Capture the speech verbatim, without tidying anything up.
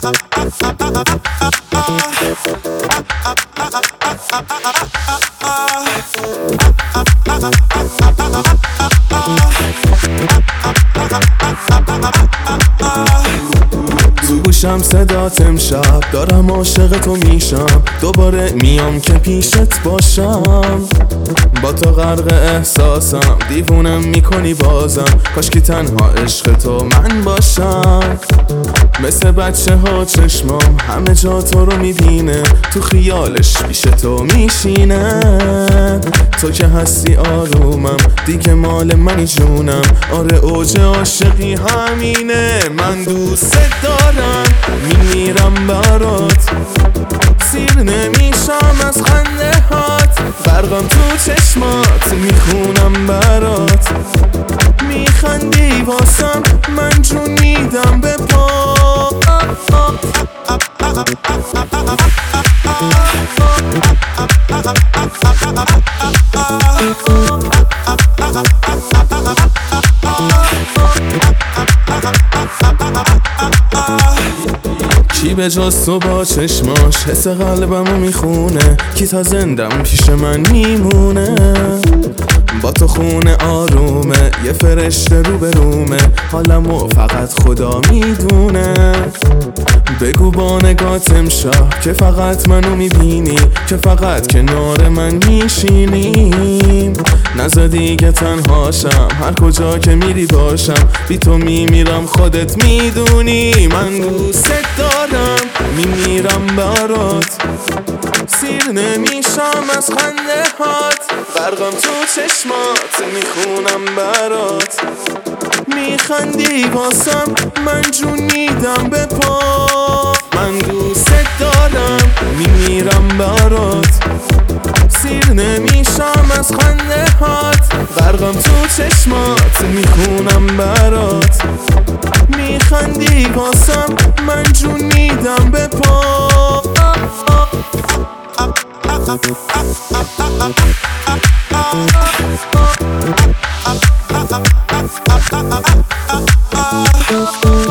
تو گوشم صدات امشب دارم عاشق تو میشم، دوباره میام که پیشت باشم. با تو غرق احساسم، دیوونم میکنی بازم، کاش که تنها عشق تو من باشم. مثل بچه ها چشمام همه جا تو رو میبینه، تو خیالش پیش تو میشینه. تو که هستی آرومم، دیگه مال منی جونم. آره اوج عاشقی همینه، من دوست دارم میمیرم برات، سیر نمیشم از خنده هات. برقم تو چشمات میخونم برات، میخندی واسم من جون میدم به پا. کی به جز تو با چشماش حس قلبمو میخونه، کی تا زندم پیش من میمونه. با تو خونه آرومه، یه فرشته رو به رومه، حالمو فقط خدا میدونه. بگو با نگات امشب که فقط منو میبینی، که فقط کنار من میشینی. نزا دیگه تنهاشم، هر کجا که میری باشم، بی تو میمیرم خودت میدونی. من دوست دارم میمیرم برات، سیر نمیشم از خنده هات. برقم تو چشمات میخونم برات، میخندی واسم من جون میدم به پا. من دوست دارم میمیرم برات، سیر نمیشم از خنده هات. برقم تو چشمات میخونم برات، میخندی واسم من جون میدم به پا.